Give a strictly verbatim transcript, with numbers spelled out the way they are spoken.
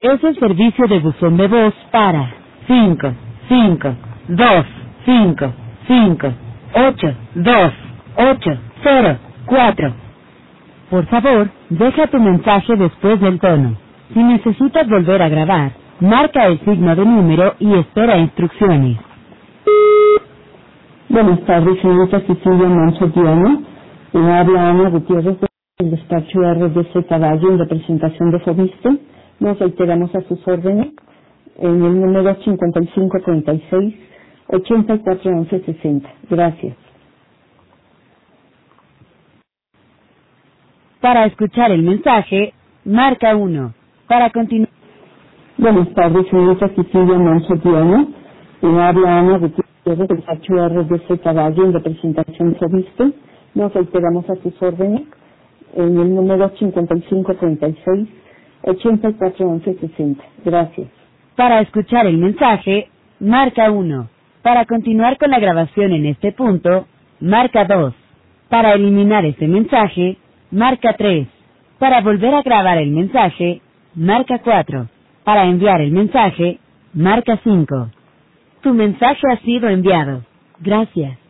Es el servicio de buzón de voz para cinco, cinco, dos, cinco, cinco, ocho, dos, ocho, cero, cuatro. Por favor, deja tu mensaje después del tono. Si necesitas volver a grabar, marca el signo de número y espera instrucciones. Buenas tardes, señorita Cecilia Manso Diana. Le habla Ana Gutiérrez del despacho R D C Caballo en representación de Fobiste. Nos reiteramos a sus órdenes en el número cincuenta y cinco treinta y seis, ochenta y cuatro once sesenta. Gracias. Para escuchar el mensaje, marca uno. Para continuar... Buenas tardes, señorita Cecilia Manso Diana. Le habla Ana Gutiérrez del despacho R D C Caballo en representación de Fobiste. Nos reiteramos a sus órdenes en el número cincuenta y cinco treinta y seis, ochenta y cuatro once sesenta. Gracias. Para escuchar el mensaje, marca uno. Para continuar con la grabación en este punto, marca dos. Para eliminar este mensaje, marca tres. Para volver a grabar el mensaje, marca cuatro. Para enviar el mensaje, marca cinco. Tu mensaje ha sido enviado. Gracias.